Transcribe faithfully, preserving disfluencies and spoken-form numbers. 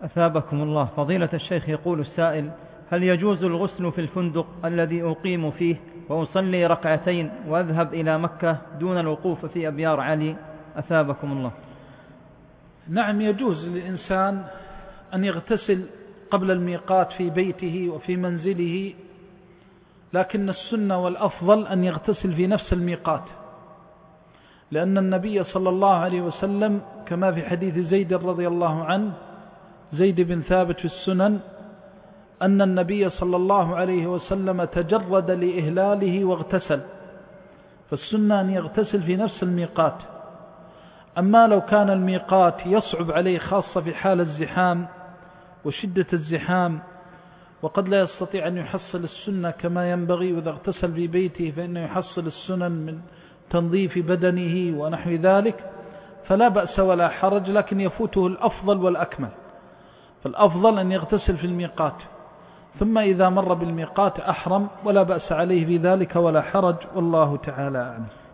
أثابكم الله. فضيلة الشيخ، يقول السائل: هل يجوز الغسل في الفندق الذي أقيم فيه وأصلي ركعتين وأذهب إلى مكة دون الوقوف في أبيار علي؟ أثابكم الله. نعم، يجوز للإنسان أن يغتسل قبل الميقات في بيته وفي منزله، لكن السنة والأفضل أن يغتسل في نفس الميقات، لأن النبي صلى الله عليه وسلم كما في حديث زيد رضي الله عنه، زيد بن ثابت في السنن، أن النبي صلى الله عليه وسلم تجرد لإهلاله واغتسل، فالسنة أن يغتسل في نفس الميقات. أما لو كان الميقات يصعب عليه خاصة في حال الزحام وشدة الزحام، وقد لا يستطيع أن يحصل السنة كما ينبغي، وإذا اغتسل في بيته فإنه يحصل السنن من تنظيف بدنه ونحو ذلك، فلا بأس ولا حرج، لكن يفوته الأفضل والأكمل. فالأفضل أن يغتسل في الميقات، ثم إذا مر بالميقات أحرم، ولا بأس عليه في ذلك ولا حرج، والله تعالى أعلم.